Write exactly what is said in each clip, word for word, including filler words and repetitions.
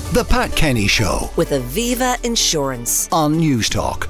The Pat Kenny Show with Aviva Insurance on Newstalk.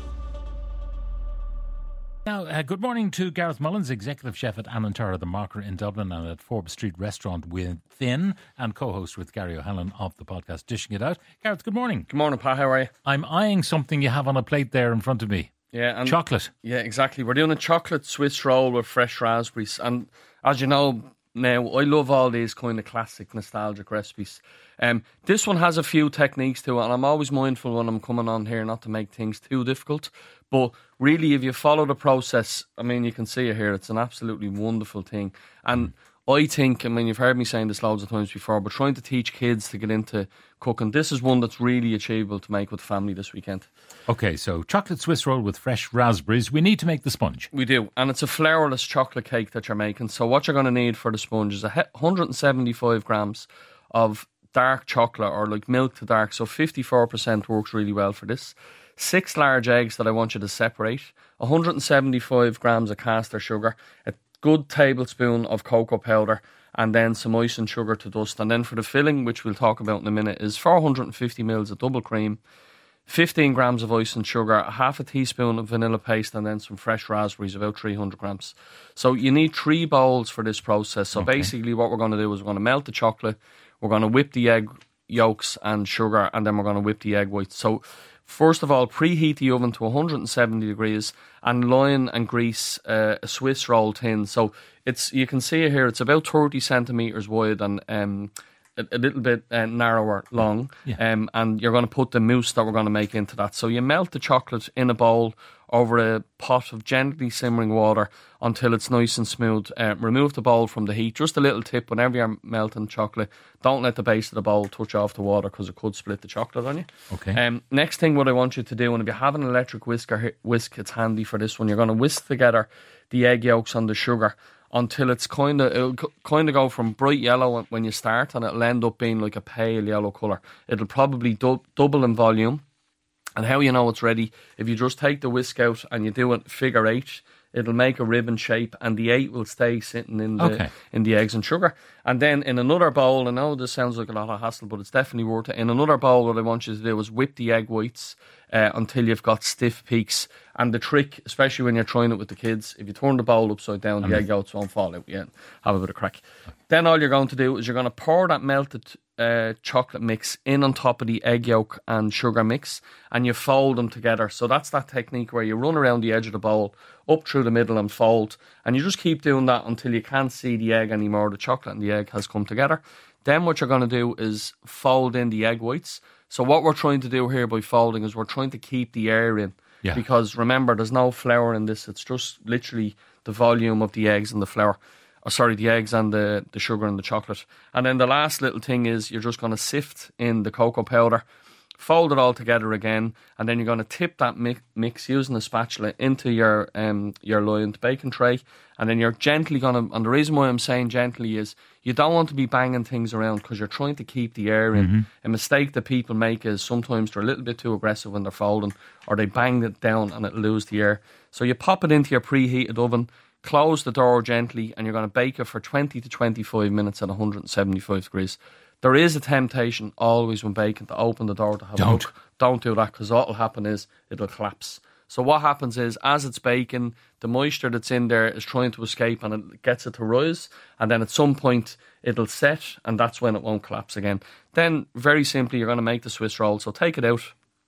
Now, uh, good morning to Gareth Mullins, Executive Chef at Anantara, the Marker in Dublin, and at Forbes Street Restaurant Within, and co-host with Gary O'Halloran of the podcast Dishing It Out. Gareth, good morning. Good morning, Pat. How are you? I'm eyeing something you have on a plate there in front of me. Yeah, and chocolate. Yeah, exactly. We're doing a chocolate Swiss roll with fresh raspberries, and as you know now, I love all these kind of classic nostalgic recipes. Um, this one has a few techniques to it, and I'm always mindful when I'm coming on here not to make things too difficult. But really, if you follow the process, I mean, you can see it here. It's an absolutely wonderful thing. And I think, I mean, you've heard me saying this loads of times before, but trying to teach kids to get into cooking, this is one that's really achievable to make with the family this weekend. Okay, so chocolate Swiss roll with fresh raspberries. We need to make the sponge. We do, and it's a flourless chocolate cake that you're making. So what you're going to need for the sponge is one hundred seventy-five grams of dark chocolate, or like milk to dark, so fifty-four percent works really well for this. Six large eggs that I want you to separate, one hundred seventy-five grams of caster sugar, a good tablespoon of cocoa powder, and then some ice and sugar to dust. And then for the filling, which we'll talk about in a minute, is four hundred fifty mils of double cream, fifteen grams of ice and sugar, half a teaspoon of vanilla paste, and then some fresh raspberries, about three hundred grams. So you need three bowls for this process. So okay. Basically what we're going to do is we're going to melt the chocolate, we're going to whip the egg yolks and sugar, and then we're going to whip the egg whites. So first of all, preheat the oven to one hundred seventy degrees and line and grease uh, a Swiss roll tin. So it's, you can see it here, it's about thirty centimetres wide and um, a, a little bit uh, narrower long. Yeah. Um, and you're going to put the mousse that we're going to make into that. So you melt the chocolate in a bowl over a pot of gently simmering water until it's nice and smooth. Uh, remove the bowl from the heat. Just a little tip, whenever you're melting chocolate, don't let the base of the bowl touch off the water because it could split the chocolate on you. Okay. Um, next thing what I want you to do, and if you have an electric whisker, whisk, it's handy for this one. You're going to whisk together the egg yolks and the sugar until it's kind of, it'll kind of go from bright yellow when you start, and it'll end up being like a pale yellow colour. It'll probably du- double in volume. And how you know it's ready, if you just take the whisk out and you do it figure eight, it'll make a ribbon shape, and the eight will stay sitting in the okay. in the eggs and sugar. And then in another bowl, I know this sounds like a lot of hassle, but it's definitely worth it. In another bowl, what I want you to do is whip the egg whites uh, until you've got stiff peaks. And the trick, especially when you're trying it with the kids, if you turn the bowl upside down, the mm. egg yolks won't fall out yet. Have a bit of crack. Then all you're going to do is you're going to pour that melted uh, chocolate mix in on top of the egg yolk and sugar mix, and you fold them together. So that's that technique where you run around the edge of the bowl, up through the middle and fold, and you just keep doing that until you can't see the egg anymore. The chocolate and the egg has come together. Then what you're going to do is fold in the egg whites. So what we're trying to do here by folding is we're trying to keep the air in. Yeah. Because remember, there's no flour in this. It's just literally the volume of the eggs and the flour. Oh, sorry, the eggs and the, the sugar and the chocolate. And then the last little thing is you're just going to sift in the cocoa powder, fold it all together again, and then you're going to tip that mi- mix using a spatula into your um your lined baking tray, and then you're gently going to, and the reason why I'm saying gently is you don't want to be banging things around because you're trying to keep the air in. Mm-hmm. A mistake that people make is sometimes they're a little bit too aggressive when they're folding, or they bang it down and it'll lose the air. So you pop it into your preheated oven, close the door gently, and you're going to bake it for twenty to twenty-five minutes at one hundred seventy-five degrees. There is a temptation always when baking to open the door to have Don't. a look. Don't do that, because what will happen is it'll collapse. So what happens is, as it's baking, the moisture that's in there is trying to escape and it gets it to rise, and then at some point it'll set, and that's when it won't collapse again. Then, very simply, you're going to make the Swiss roll. So take it out,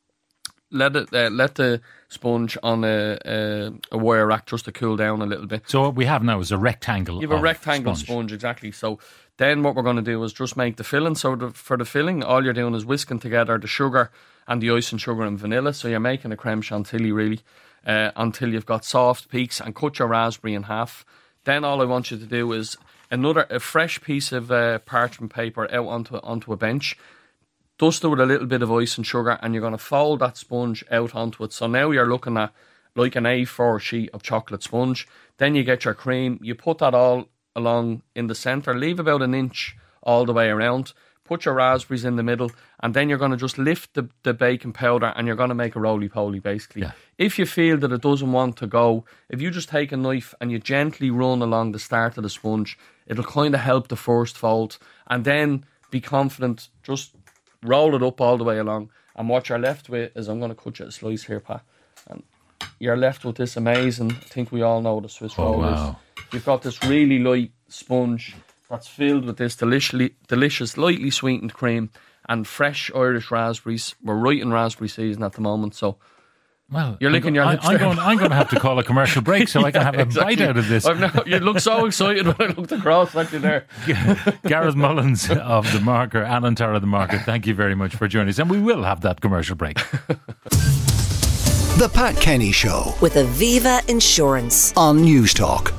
let it uh, let the sponge on a, a, a wire rack just to cool down a little bit. So what we have now is a rectangle. You have of a rectangle sponge. sponge, exactly. So then what we're going to do is just make the filling. So the, for the filling, all you're doing is whisking together the sugar and the ice and sugar and vanilla. So you're making a creme chantilly, really, uh, until you've got soft peaks, and cut your raspberry in half. Then all I want you to do is another a fresh piece of uh, parchment paper out onto onto a bench. Dust it with a little bit of ice and sugar, and you're going to fold that sponge out onto it. So now you're looking at like an A four sheet of chocolate sponge. Then you get your cream. You put that all along in the centre. Leave about an inch all the way around. Put your raspberries in the middle, and then you're going to just lift the, the baking powder, and you're going to make a roly-poly, basically. Yeah. If you feel that it doesn't want to go, if you just take a knife and you gently run along the start of the sponge, it'll kind of help the first fold. And then be confident, just roll it up all the way along. And what you're left with is, I'm going to cut you a slice here, Pat. And you're left with this amazing, I think we all know what a Swiss Oh, roll wow. is. You've got this really light sponge that's filled with this delicious, delicious, lightly sweetened cream and fresh Irish raspberries. We're right in raspberry season at the moment, so Well, you're licking your I, lips I'm there. going, I'm going to have to call a commercial break so I can have a Exactly. bite out of this. I've no, you look so excited when I looked across at you there. Gareth Mullins of The Marker, Alan Tara The Marker, thank you very much for joining us. And we will have that commercial break. The Pat Kenny Show with Aviva Insurance. on News Talk.